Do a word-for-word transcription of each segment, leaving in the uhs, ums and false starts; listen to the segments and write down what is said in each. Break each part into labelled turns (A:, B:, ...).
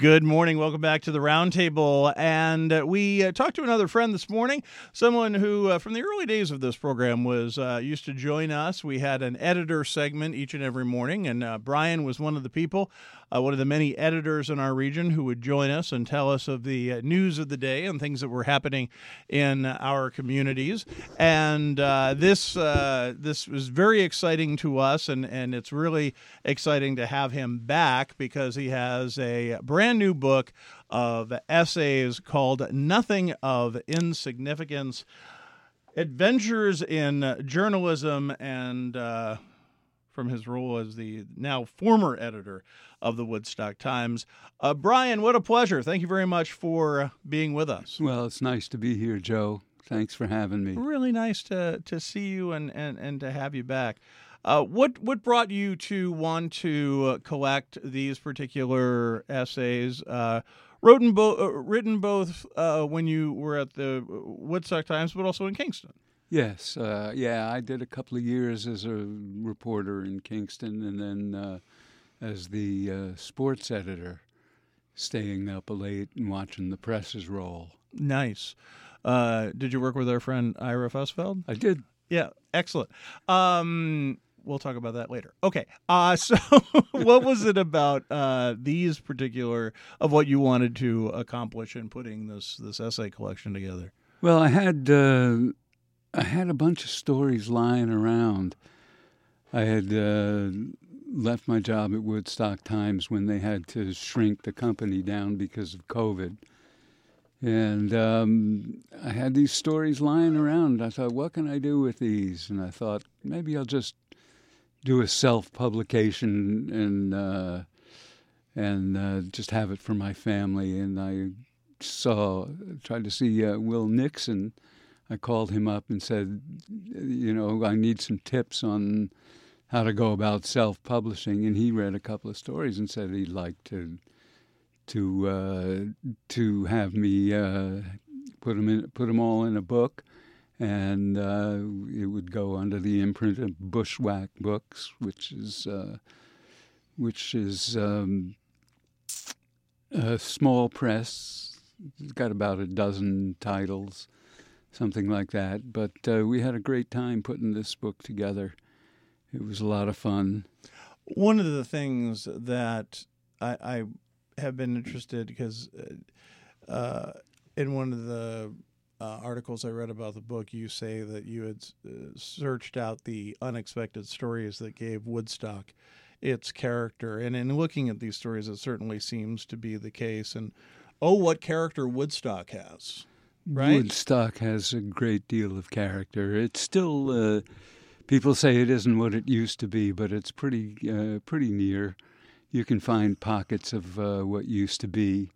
A: Good morning. Welcome back to the Roundtable. And uh, we uh, talked to another friend this morning, someone who, uh, from the early days of this program, was uh, used to join us. We had an editor segment each and every morning, and uh, Brian was one of the people, uh, one of the many editors in our region who would join us and tell us of the uh, news of the day and things that were happening in our communities. And uh, this uh, this was very exciting to us, and, and it's really exciting to have him back because he has a brand new book of essays called Nothing of Insignificance, Adventures in Journalism, and uh, from his role as the now former editor of the Woodstock Times. Uh, Brian, what a pleasure. Thank you very much for being with us.
B: Well, it's nice to be here, Joe. Thanks for having me.
A: Really nice to, to see you and, and, and to have you back. Uh, what what brought you to want to uh, collect these particular essays? Uh, written, bo- uh, written both uh, when you were at the Woodstock Times, but also in Kingston.
B: Yes, uh, yeah, I did a couple of years as a reporter in Kingston, and then uh, as the uh, sports editor, staying up late and watching the presses roll. Nice.
A: Uh, did you work with our friend Ira Fussfeld?
B: I did.
A: Yeah, excellent. Um, We'll talk about that later. Okay. Uh, so what was it about uh, these particular, of what you wanted to accomplish in putting this, this essay collection together?
B: Well, I had uh, I had a bunch of stories lying around. I had uh, left my job at Woodstock Times when they had to shrink the company down because of COVID. And um, I had these stories lying around. I thought, what can I do with these? And I thought, maybe I'll just do a self-publication and uh, and uh, just have it for my family. And I saw, tried to see uh, Will Nixon. I called him up and said, you know, I need some tips on how to go about self-publishing. And he read a couple of stories and said he'd like to to uh, to have me uh, put them in, put them all in a book. And uh, it would go under the imprint of Bushwhack Books, which is uh, which is um, a small press. It's got about a dozen titles, something like that. But uh, we had a great time putting this book together. It was a lot of fun.
A: One of the things that I, I have been interested because uh, in one of the Uh, articles I read about the book, you say that you had uh, searched out the unexpected stories that gave Woodstock its character. And in looking at these stories, it certainly seems to be the case. And, oh, what character Woodstock has, right?
B: Woodstock has a great deal of character. It's still, uh, people say it isn't what it used to be, but it's pretty, uh, pretty near. You can find pockets of uh, what used to be.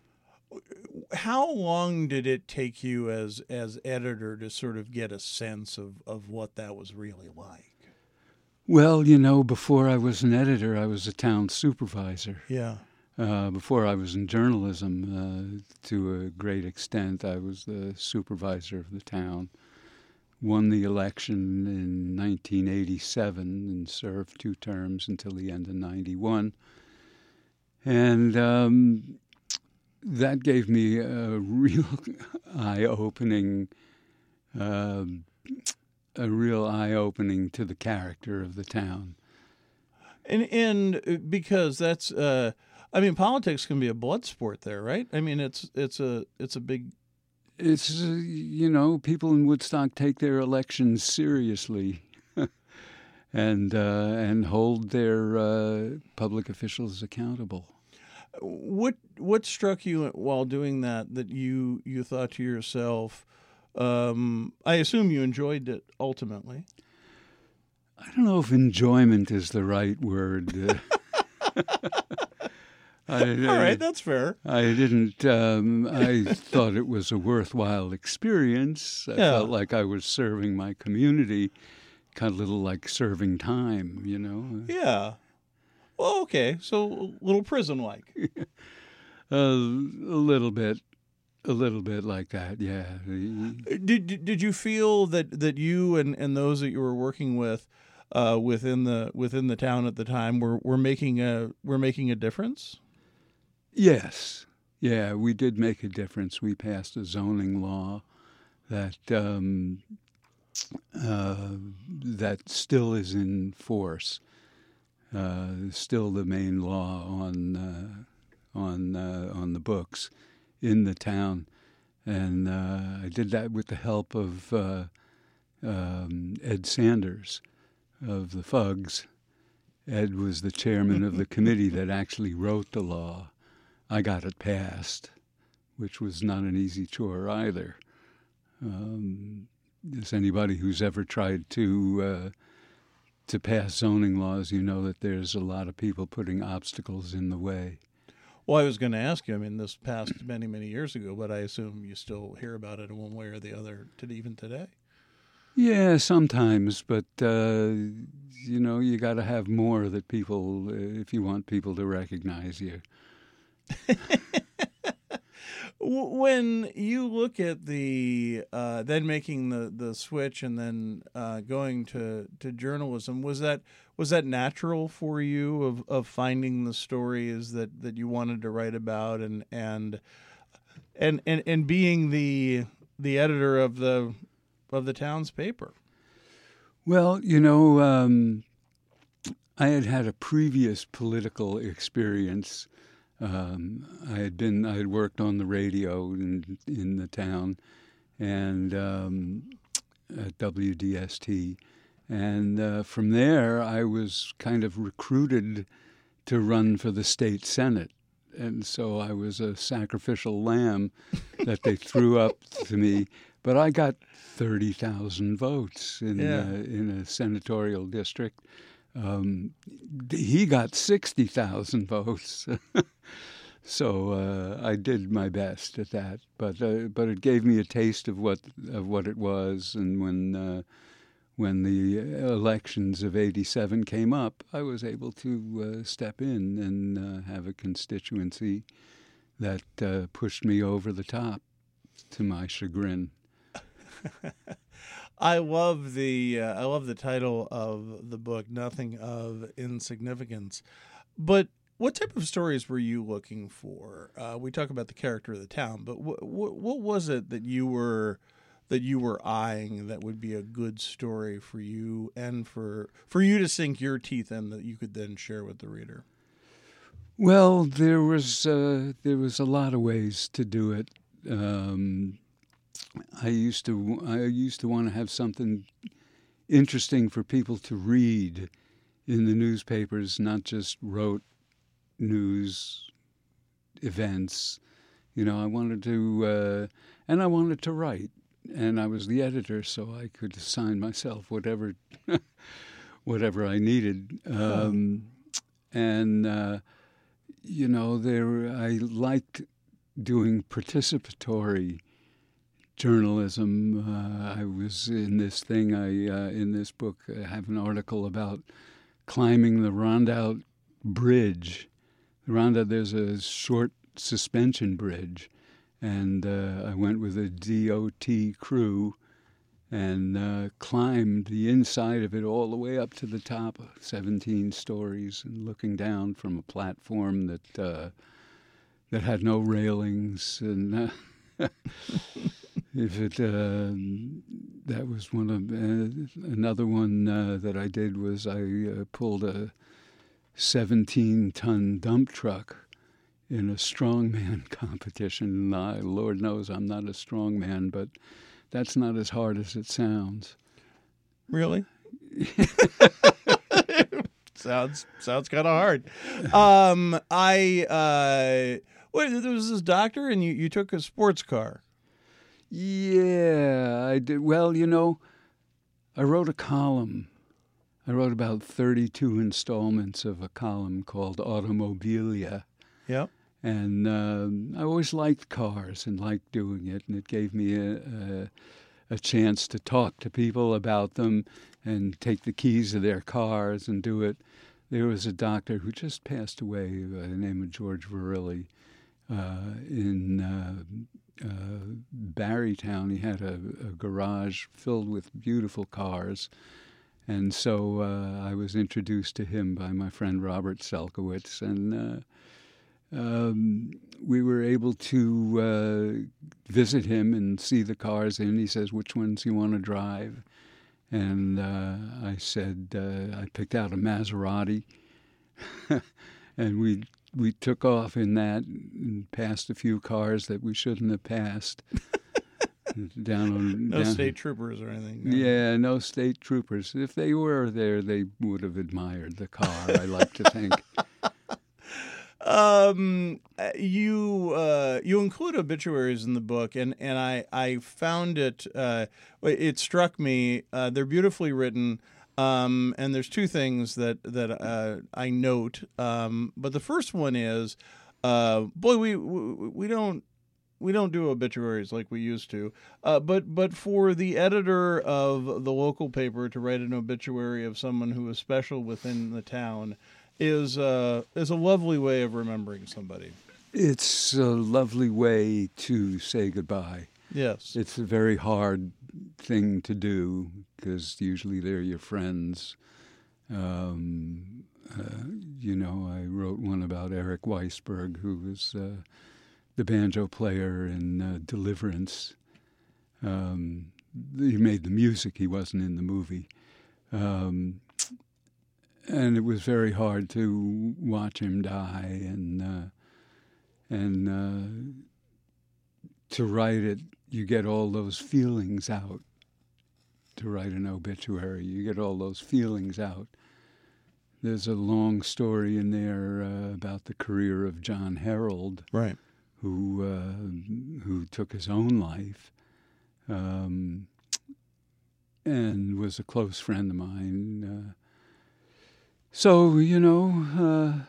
A: How long did it take you as as editor to sort of get a sense of, of what that was really like?
B: Well, you know, before I was an editor, I was a town supervisor.
A: Yeah.
B: Uh, before I was in journalism, uh, to a great extent, I was the supervisor of the town. Won the election in nineteen eighty-seven and served two terms until the end of ninety-one. And um, that gave me a real eye-opening, uh, a real eye-opening to the character of the town.
A: And and because that's, uh, I mean, politics can be a blood sport there, right? I mean, it's it's a it's a big.
B: It's uh, you know, people in Woodstock take their elections seriously, and uh, and hold their uh, public officials accountable.
A: What what struck you while doing that that you you thought to yourself? Um, I assume you enjoyed it ultimately.
B: I don't know if enjoyment is the right word. I,
A: All right, that's fair.
B: I didn't. Um, I thought it was a worthwhile experience. I
A: Yeah.
B: felt like I was serving my community, kind of a little like serving time, you know.
A: Yeah. Well, okay, so a little prison-like.
B: uh, a little bit, a little bit like that. Yeah.
A: Did did did you feel that, that you and, and those that you were working with, uh, within the within the town at the time were, were making a were making a difference?
B: Yes. Yeah, we did make a difference. We passed a zoning law that um, uh, that still is in force. Uh, still the main law on uh, on uh, on the books in the town, and uh, I did that with the help of uh, um, Ed Sanders of the Fugs. Ed was the chairman of the committee that actually wrote the law. I got it passed, which was not an easy chore either. Um, as anybody who's ever tried to uh, to pass zoning laws, you know that there's a lot of people putting obstacles in the way.
A: Well, I was going to ask you, I mean, this passed many, many years ago, but I assume you still hear about it in one way or the other to even today.
B: Yeah, sometimes, but, uh, you know, you got to have more that people, uh, if you want people to recognize you.
A: When you look at the uh, then making the, the switch and then uh, going to, to journalism, was that was that natural for you of, of finding the stories that, that you wanted to write about and and and and, and being the the editor of the of the town's paper?
B: Well, you know, um, I had had a previous political experience. Um, I had been, I had worked on the radio in, in the town and um, at W D S T. And uh, from there, I was kind of recruited to run for the state senate. And so I was a sacrificial lamb that they threw up to me. But I got thirty thousand votes in,
A: Yeah.
B: uh, in a senatorial district. Um, he got sixty thousand votes. So uh, I did my best at that, but uh, but it gave me a taste of what of what it was. And when uh, when the elections of eighty-seven came up, I was able to uh, step in and uh, have a constituency that uh, pushed me over the top, to my chagrin.
A: I love the uh, I love the title of the book, Nothing of Insignificance. But what type of stories were you looking for? Uh, we talk about the character of the town, but what what what was it that you were that you were eyeing that would be a good story for you and for for you to sink your teeth in that you could then share with the reader?
B: Well, there was uh, there was a lot of ways to do it. Um, I used to I used to want to have something interesting for people to read in the newspapers, not just rote news events. You know, I wanted to, uh, and I wanted to write, and I was the editor, so I could assign myself whatever whatever I needed. Um, and uh, you know, there I liked doing participatory journalism. Uh, I was in this thing. I uh, in this book I have an article about climbing the Rondout Bridge. The Rondout, there's a short suspension bridge, and uh, I went with a D O T crew and uh, climbed the inside of it all the way up to the top, seventeen stories, and looking down from a platform that uh, that had no railings and. Uh, If it uh, that was one of uh, another one uh, that I did was I uh, pulled a seventeen ton dump truck in a strongman competition. I, Lord knows I'm not a strongman, but that's not as hard as it sounds.
A: Really? sounds sounds kind of hard. Um, I uh, wait, there was this doctor, and you, you took a sports car.
B: Yeah, I did. Well, you know, I wrote a column. I wrote about thirty-two installments of a column called Automobilia.
A: Yeah.
B: And um, I always liked cars and liked doing it, and it gave me a, a, a chance to talk to people about them and take the keys of their cars and do it. There was a doctor who just passed away by the name of George Verrilli uh, in uh, uh, Barrytown. He had a, a garage filled with beautiful cars. And so uh, I was introduced to him by my friend Robert Selkowitz, and uh, um, we were able to uh, visit him and see the cars, and he says, which ones you want to drive? And uh, I said, uh, I picked out a Maserati, and we we took off in that and passed a few cars that we shouldn't have passed. down on
A: No
B: down,
A: state troopers or anything. No.
B: Yeah, no state troopers. If they were there, they would have admired the car, I like to think.
A: Um, you uh, you include obituaries in the book, and, and I I found it uh, it struck me uh, they're beautifully written, um, and there's two things that that uh, I note. Um, but the first one is, uh, boy, we we, we don't. We don't do obituaries like we used to, uh, but but for the editor of the local paper to write an obituary of someone who is special within the town is uh, is a lovely way of remembering somebody.
B: It's a lovely way to say goodbye.
A: Yes,
B: It's a very hard thing to do because usually they're your friends. Um, uh, you know, I wrote one about Eric Weisberg, who was uh, the banjo player in uh, Deliverance. Um, he made the music. He wasn't in the movie. Um, and it was very hard to watch him die and uh, and uh, to write it. You get all those feelings out. To write an obituary, you get all those feelings out. There's a long story in there uh, about the career of John Harold,
A: right.
B: who uh, who took his own life, um, and was a close friend of mine. Uh, so you know, uh,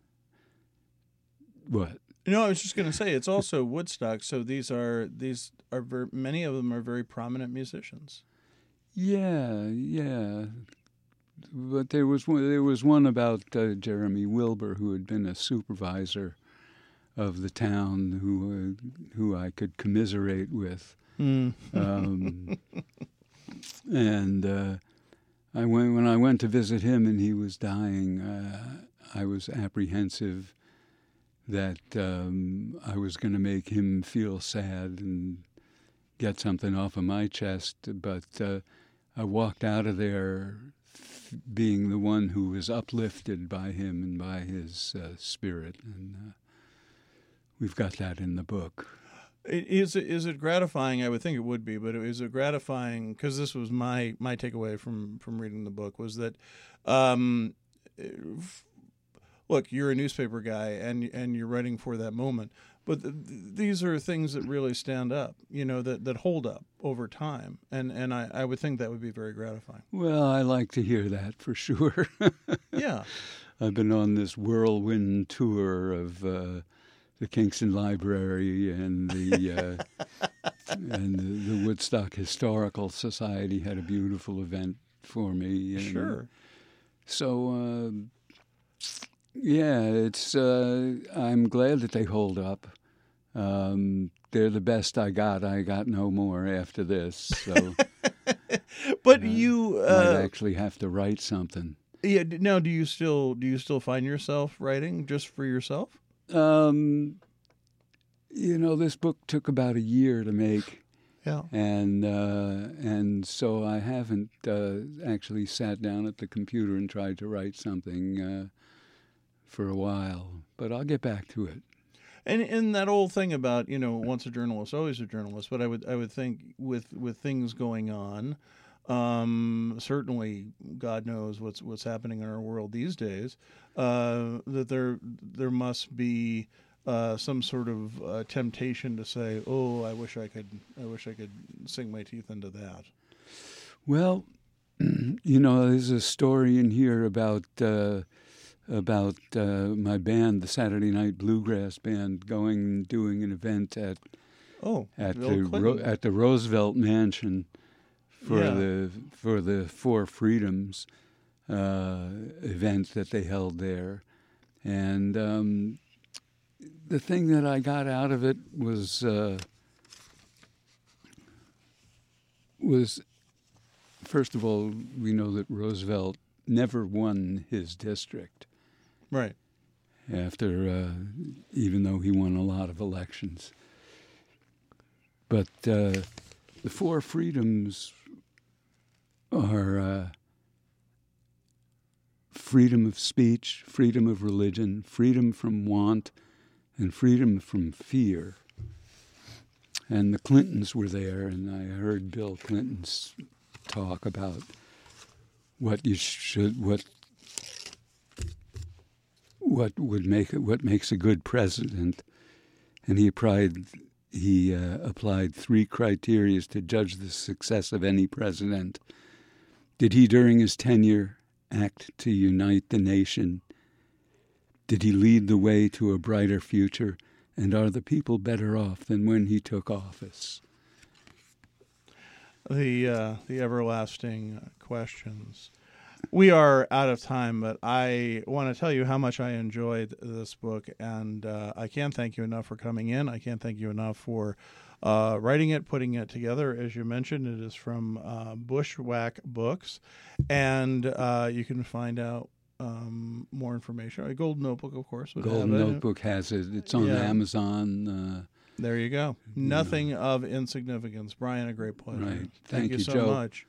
B: what?
A: No, I was just going to say it's also Woodstock. So these are these are ver- many of them are very prominent musicians.
B: Yeah, yeah. But there was one, there was one about uh, Jeremy Wilbur, who had been a supervisor of the town, who uh, who I could commiserate with.
A: Mm.
B: um, and uh, I went when I went to visit him, and he was dying. Uh, I was apprehensive that um, I was going to make him feel sad and get something off of my chest, but uh, I walked out of there f- being the one who was uplifted by him and by his uh, spirit, and uh, we've got that in the book.
A: Is it, is it gratifying? I would think it would be, but is it gratifying? Because this was my, my takeaway from, from reading the book was that, um, look, you're a newspaper guy and and you're writing for that moment, but th- these are things that really stand up, you know, that, that hold up over time, and and I, I would think that would be very gratifying.
B: Well, I like to hear that for sure.
A: Yeah,
B: I've been on this whirlwind tour of uh, the Kingston Library and the uh, and the, the Woodstock Historical Society had a beautiful event for me. And
A: sure.
B: So, uh, yeah, it's. Uh, I'm glad that they hold up. Um, they're the best I got. I got no more after this. So,
A: but
B: uh,
A: you
B: might
A: uh,
B: actually have to write something.
A: yeah. Now, do you still do you still find yourself writing just for yourself?
B: Um, you know, this book took about a year to make.
A: Yeah.
B: And uh, and so I haven't uh, actually sat down at the computer and tried to write something uh, for a while, but I'll get back to it.
A: And and that old thing about, you know, once a journalist, always a journalist. But I would I would think with with things going on, um, certainly God knows what's what's happening in our world these days, uh, that there there must be Uh, some sort of uh, temptation to say, "Oh, I wish I could, I wish I could sink my teeth into that."
B: Well, you know, there's a story in here about uh, about uh, my band, the Saturday Night Bluegrass Band, going and doing an event at
A: Oh,
B: at
A: Bill
B: the Ro-
A: Clinton.
B: at the Roosevelt Mansion for
A: Yeah.
B: the for the Four Freedoms uh, event that they held there, and. Um, The thing that I got out of it was uh, was first of all, we know that Roosevelt never won his district,
A: Right.
B: after, uh, even though he won a lot of elections. But uh, the four freedoms are uh, freedom of speech, freedom of religion, freedom from want, and freedom from fear. And the Clintons were there, and I heard Bill Clinton's talk about what you should, what what would make what makes a good president, and he applied he uh, applied three criteria to judge the success of any president. Did he, during his tenure, act to unite the nation? Did he lead the way to a brighter future? And are the people better off than when he took office?
A: The uh, the everlasting uh, questions. We are out of time, but I want to tell you how much I enjoyed this book, and uh, I can't thank you enough for coming in. I can't thank you enough for uh, writing it, putting it together. As you mentioned, it is from uh, Bushwhack Books, and uh, you can find out um, more information. A Golden Notebook, of course. Would
B: Golden
A: have it.
B: Notebook has it. It's on
A: Yeah.
B: Amazon. Uh,
A: There you go. Nothing of insignificance. Brian, a great pleasure.
B: Right.
A: Thank,
B: Thank
A: you
B: you,
A: so
B: Joe.
A: much.